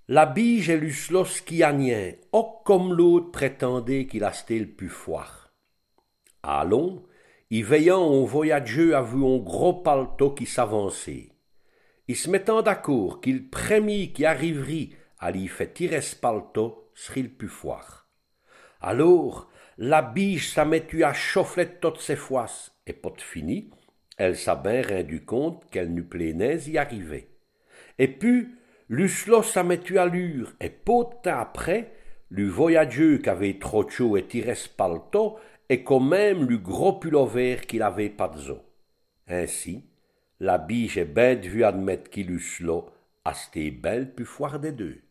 La bige et l'uslos qui agnien, oh comme l'autre prétendait qu'il a sté le plus foire. Allons, y veillant un voyageux a vu un gros paletot qui s'avançait. Y se mettant d'accord qu'il premier qui arriverait à l'y fait tirer ce paletot serait le plus foire. Alors, la biche s'a mettu à chauffer toutes ses foisses, et pas de fini, elle s'a bien rendu compte qu'elle n'eût plénais y arriver. Et puis, l'uslos s'a mettu à l'ure, et peu de temps après, le voyageux qu'avait trop chaud et tiré ce paletot, et quand même le gros pullover qu'il avait pas de zo. Ainsi, la biche est bête vue admettre qu'il l'uslos a sté belle plus foire des deux.